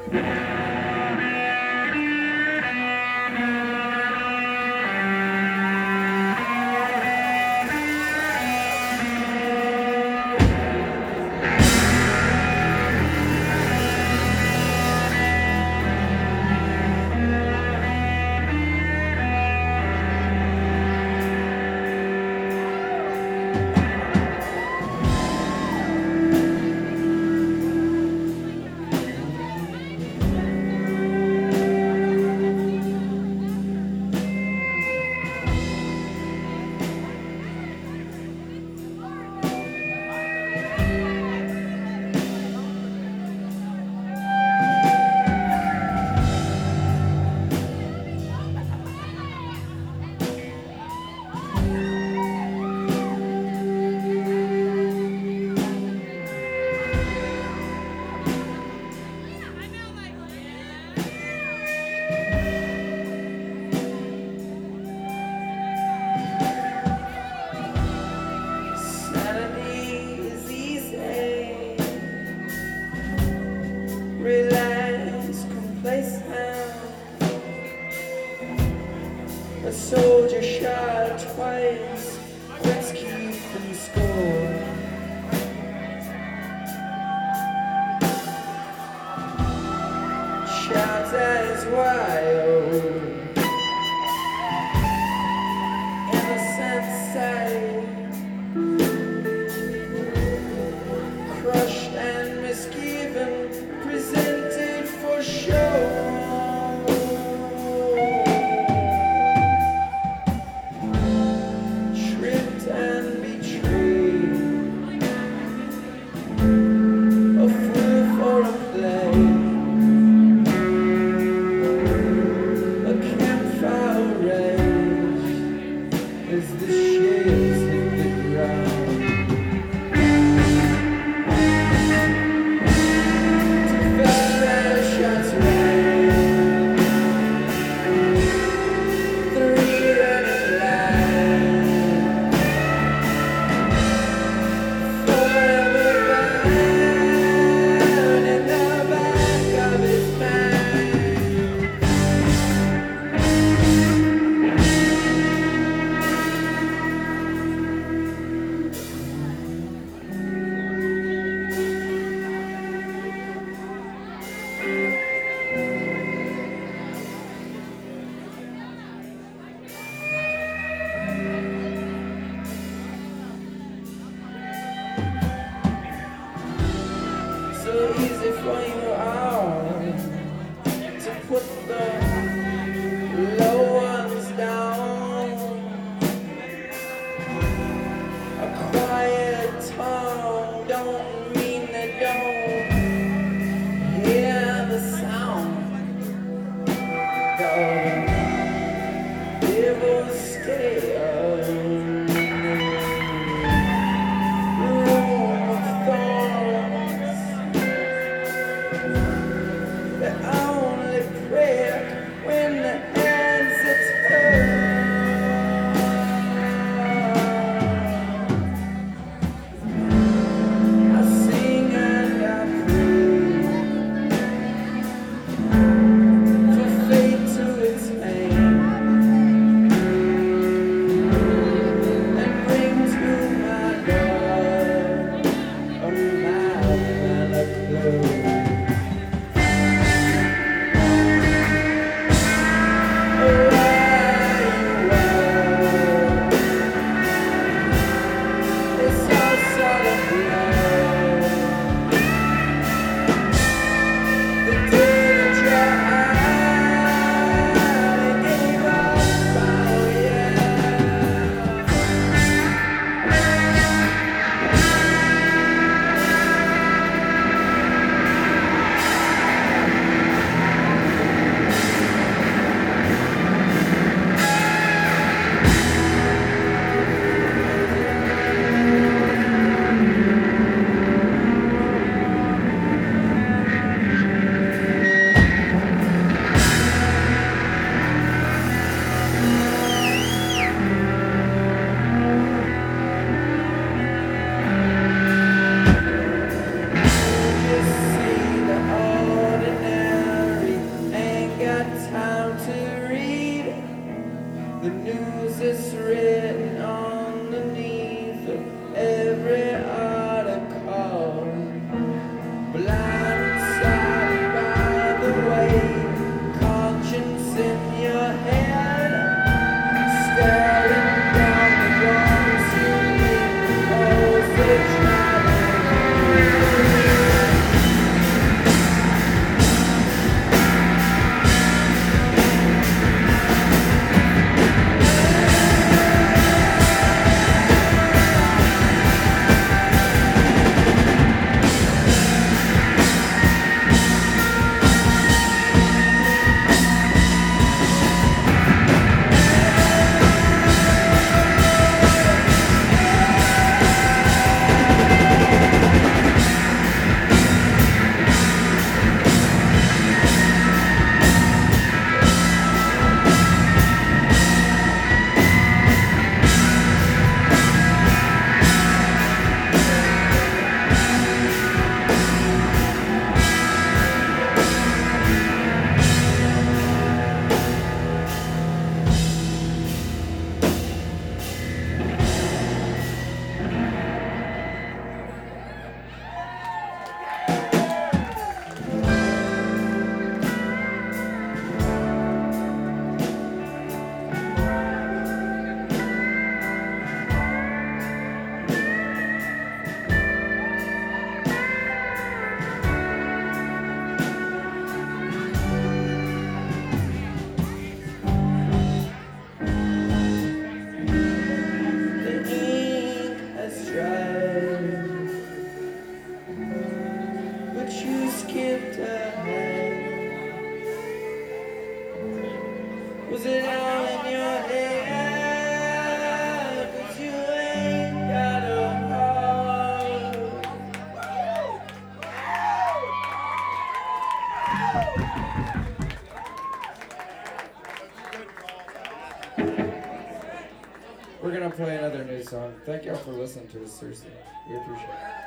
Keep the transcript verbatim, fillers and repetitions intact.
Relax, complacent. A soldier shot twice, rescued from score. Shouts as wild, innocent sight, crushed and misgiven, presented for show. Tripped and betrayed, a fool for a play, a campfire rage as the shades hit the ground. So easy for you all to put the low ones down. A quiet tongue don't mean they don't hear the sound. The devil stay alone. but you skipped ahead. Was it all in your head? 'Cause you ain't got a heart. We're gonna play another new song. Thank y'all for listening to us, seriously. We appreciate it.